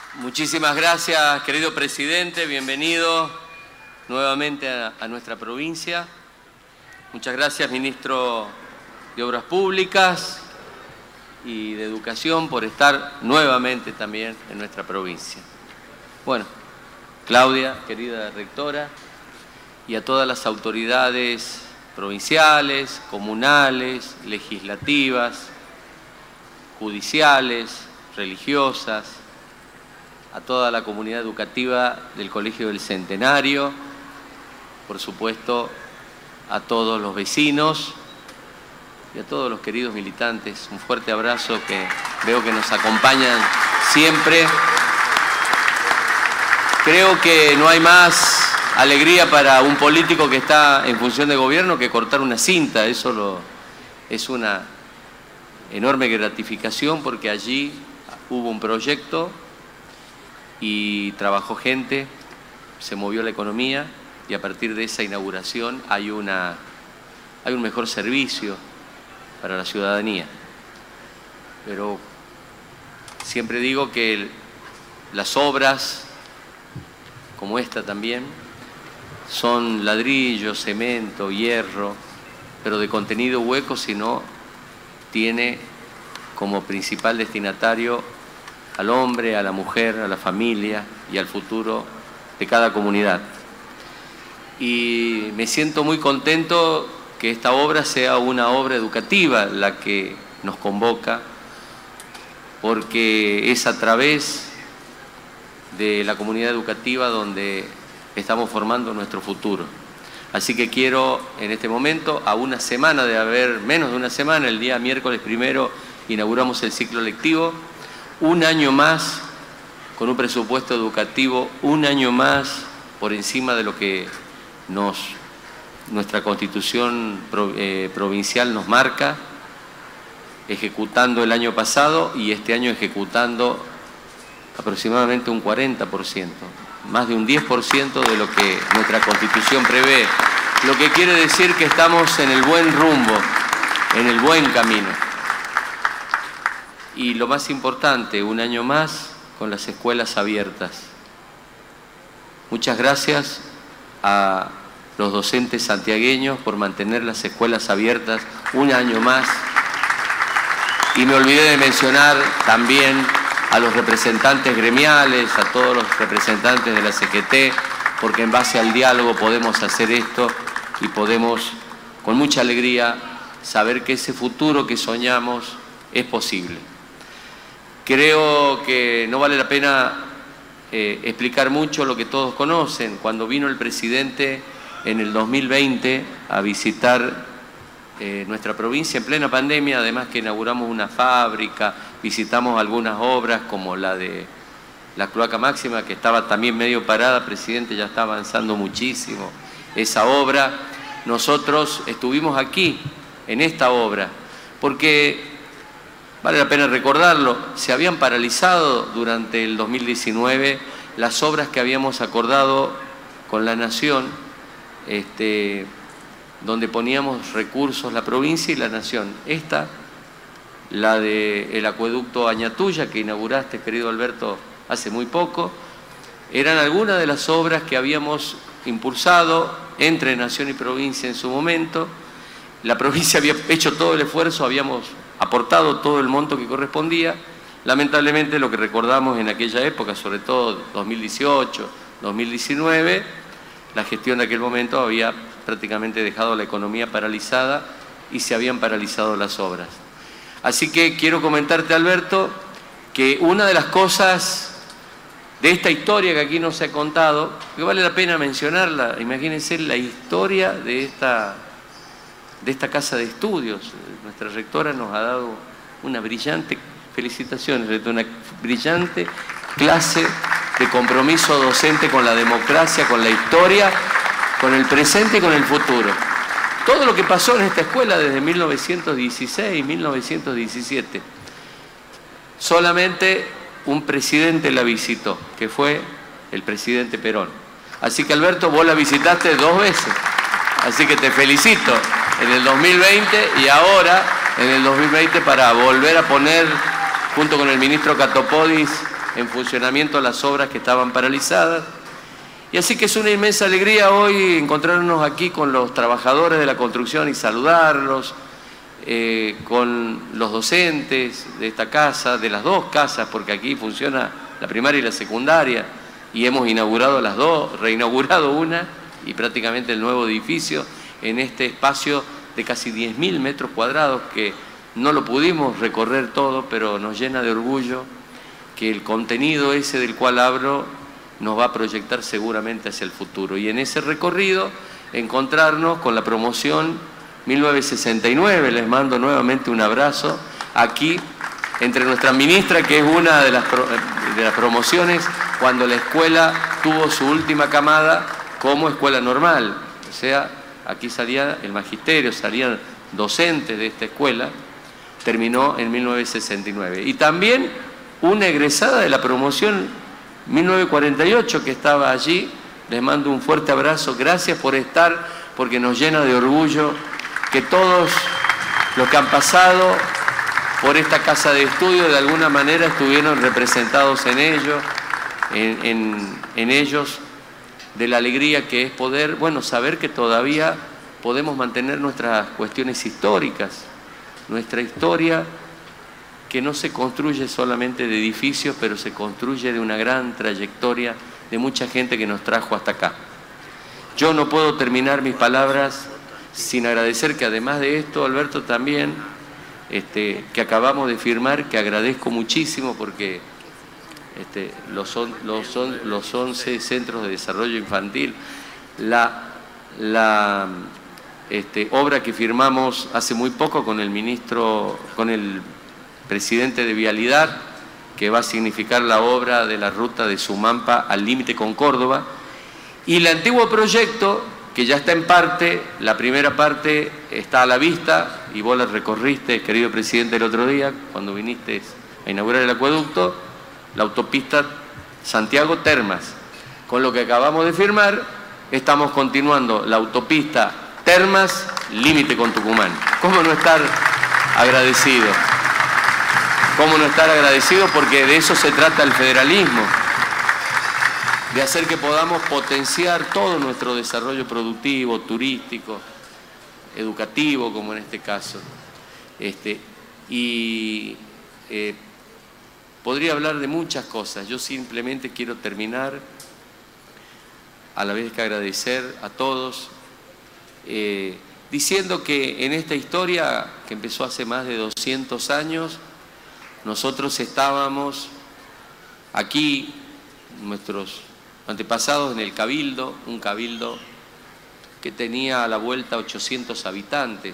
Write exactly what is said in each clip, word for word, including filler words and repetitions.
Muchísimas gracias, querido presidente. Bienvenido nuevamente a, a nuestra provincia. Muchas gracias, ministro de Obras Públicas y de Educación, por estar nuevamente también en nuestra provincia. Bueno, Claudia, querida rectora, y a todas las autoridades provinciales, comunales, legislativas, judiciales, religiosas, a toda la comunidad educativa del Colegio del Centenario, por supuesto a todos los vecinos y a todos los queridos militantes. Un fuerte abrazo que veo que nos acompañan siempre. Creo que no hay más alegría para un político que está en función de gobierno que cortar una cinta. Eso lo, es una enorme gratificación, porque allí hubo un proyecto y trabajó gente, se movió la economía, y a partir de esa inauguración hay, una, hay un mejor servicio para la ciudadanía. Pero siempre digo que las obras, como esta también, son ladrillo, cemento, hierro, pero de contenido hueco, si no tiene como principal destinatario al hombre, a la mujer, a la familia y al futuro de cada comunidad. Y me siento muy contento que esta obra sea una obra educativa la que nos convoca, porque es a través de la comunidad educativa donde estamos formando nuestro futuro. Así que quiero en este momento, a una semana de haber, menos de una semana, el día miércoles primero inauguramos el ciclo lectivo, un año más con un presupuesto educativo, un año más por encima de lo que nos, nuestra Constitución pro, eh, provincial nos marca, ejecutando el año pasado y este año ejecutando aproximadamente un cuarenta por ciento, más de un diez por ciento de lo que nuestra Constitución prevé, lo que quiere decir que estamos en el buen rumbo, en el buen camino. Y lo más importante, un año más con las escuelas abiertas. Muchas gracias a los docentes santiagueños por mantener las escuelas abiertas un año más. Y me olvidé de mencionar también a los representantes gremiales, a todos los representantes de la C G T, porque en base al diálogo podemos hacer esto y podemos, con mucha alegría, saber que ese futuro que soñamos es posible. Creo que no vale la pena eh, explicar mucho lo que todos conocen. Cuando vino el presidente en el dos mil veinte a visitar eh, nuestra provincia en plena pandemia, además que inauguramos una fábrica, visitamos algunas obras como la de la cloaca máxima, que estaba también medio parada, presidente, ya está avanzando muchísimo esa obra. Nosotros estuvimos aquí, en esta obra, porque vale la pena recordarlo, se habían paralizado durante el dos mil diecinueve las obras que habíamos acordado con la Nación, este, donde poníamos recursos la provincia y la Nación. Esta, la del acueducto Añatuya, que inauguraste, querido Alberto, hace muy poco, eran algunas de las obras que habíamos impulsado entre Nación y provincia en su momento. La provincia había hecho todo el esfuerzo, habíamos aportado todo el monto que correspondía. Lamentablemente, lo que recordamos en aquella época, sobre todo dos mil dieciocho, dos mil diecinueve, la gestión de aquel momento había prácticamente dejado la economía paralizada y se habían paralizado las obras. Así que quiero comentarte, Alberto, que una de las cosas de esta historia que aquí no se ha contado, que vale la pena mencionarla, imagínense la historia de esta, de esta casa de estudios. Nuestra rectora nos ha dado una brillante, felicitaciones, una brillante clase de compromiso docente con la democracia, con la historia, con el presente y con el futuro. Todo lo que pasó en esta escuela desde mil novecientos dieciséis, mil novecientos diecisiete, solamente un presidente la visitó, que fue el presidente Perón. Así que, Alberto, vos la visitaste dos veces, así que te felicito en el dos mil veinte y ahora en el dos mil veinte para volver a poner, junto con el ministro Catopodis, en funcionamiento las obras que estaban paralizadas. Y así que es una inmensa alegría hoy encontrarnos aquí con los trabajadores de la construcción y saludarlos, eh, con los docentes de esta casa, de las dos casas, porque aquí funciona la primaria y la secundaria, y hemos inaugurado las dos, reinaugurado una, y prácticamente el nuevo edificio en este espacio de casi diez mil metros cuadrados, que no lo pudimos recorrer todo, pero nos llena de orgullo que el contenido ese del cual hablo nos va a proyectar seguramente hacia el futuro. Y en ese recorrido encontrarnos con la promoción mil novecientos sesenta y nueve, les mando nuevamente un abrazo aquí entre nuestra ministra, que es una de las, pro, de las promociones cuando la escuela tuvo su última camada como escuela normal. O sea, aquí salía el magisterio, salían docentes de esta escuela, terminó en mil novecientos sesenta y nueve. Y también una egresada de la promoción mil novecientos cuarenta y ocho que estaba allí, les mando un fuerte abrazo, gracias por estar, porque nos llena de orgullo que todos los que han pasado por esta casa de estudio de alguna manera estuvieron representados en ello, en, en, en ellos, de la alegría que es poder, bueno, saber que todavía podemos mantener nuestras cuestiones históricas, nuestra historia, que no se construye solamente de edificios, pero se construye de una gran trayectoria de mucha gente que nos trajo hasta acá. Yo no puedo terminar mis palabras sin agradecer que además de esto, Alberto, también, este, que acabamos de firmar, que agradezco muchísimo porque este, los, on, los, on, los once centros de desarrollo infantil, la, la este, obra que firmamos hace muy poco con el ministro, con el presidente de Vialidad, que va a significar la obra de la ruta de Sumampa al límite con Córdoba, y el antiguo proyecto, que ya está en parte, la primera parte está a la vista, y vos la recorriste, querido presidente, el otro día, cuando viniste a inaugurar el acueducto, la autopista Santiago-Termas. Con lo que acabamos de firmar, estamos continuando la autopista Termas, límite con Tucumán. ¿Cómo no estar agradecido? ¿Cómo no estar agradecido? Porque de eso se trata el federalismo, de hacer que podamos potenciar todo nuestro desarrollo productivo, turístico, educativo, como en este caso. Este, y eh, podría hablar de muchas cosas. Yo simplemente quiero terminar, a la vez que agradecer a todos, eh, diciendo que en esta historia, que empezó hace más de doscientos años, nosotros estábamos aquí, nuestros antepasados, en el Cabildo, un cabildo que tenía a la vuelta ochocientos habitantes.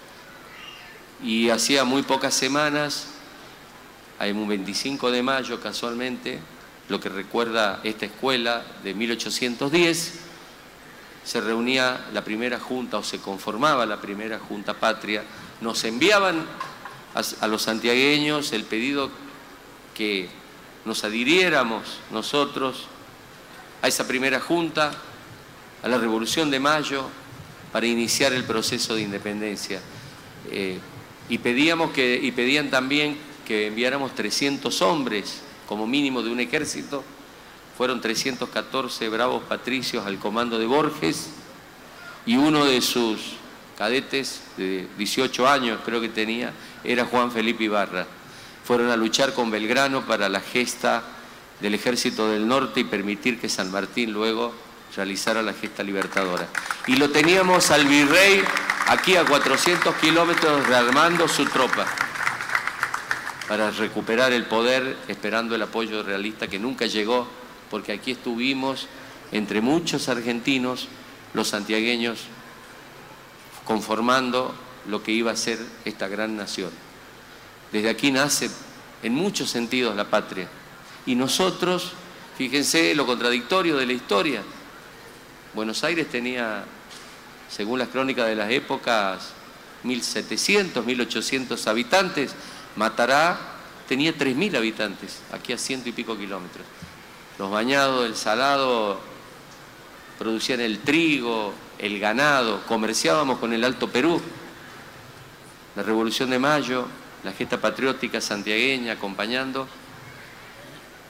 Y hacía muy pocas semanas, hay un veinticinco de mayo casualmente, lo que recuerda esta escuela de mil ochocientos diez, se reunía la primera junta, o se conformaba la primera junta patria. Nos enviaban a los santiagueños el pedido que nos adhiriéramos nosotros a esa primera junta, a la Revolución de Mayo, para iniciar el proceso de independencia. Eh, y, pedíamos que, y pedían también que enviáramos trescientos hombres, como mínimo de un ejército. Fueron trescientos catorce bravos patricios al comando de Borges, y uno de sus cadetes, de dieciocho años creo que tenía, era Juan Felipe Ibarra. Fueron a luchar con Belgrano para la gesta del Ejército del Norte y permitir que San Martín luego realizara la gesta libertadora. Y lo teníamos al virrey aquí a cuatrocientos kilómetros rearmando su tropa para recuperar el poder, esperando el apoyo realista que nunca llegó, porque aquí estuvimos entre muchos argentinos, los santiagueños, conformando lo que iba a ser esta gran nación. Desde aquí nace en muchos sentidos la patria. Y nosotros, fíjense lo contradictorio de la historia. Buenos Aires tenía, según las crónicas de las épocas, mil setecientos, mil ochocientos habitantes. Matará tenía tres mil habitantes, aquí a ciento y pico kilómetros. Los bañados, el salado, producían el trigo, el ganado, comerciábamos con el Alto Perú. La Revolución de Mayo, la gesta patriótica santiagueña acompañando.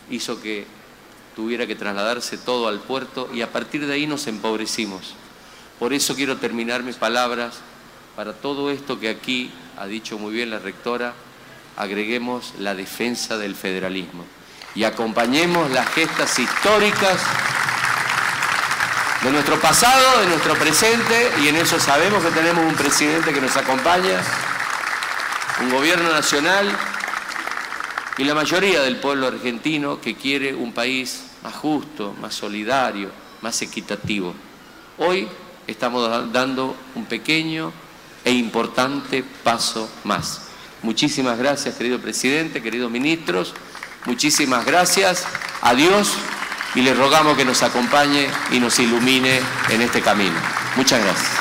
hizo que tuviera que trasladarse todo al puerto y a partir de ahí nos empobrecimos. Por eso quiero terminar mis palabras para todo esto que aquí ha dicho muy bien la rectora, agreguemos la defensa del federalismo y acompañemos las gestas históricas de nuestro pasado, de nuestro presente, y en eso sabemos que tenemos un presidente que nos acompaña, un gobierno nacional y la mayoría del pueblo argentino que quiere un país más justo, más solidario, más equitativo. Hoy estamos dando un pequeño e importante paso más. Muchísimas gracias, querido presidente, queridos ministros, muchísimas gracias, adiós, y le rogamos que nos acompañe y nos ilumine en este camino. Muchas gracias.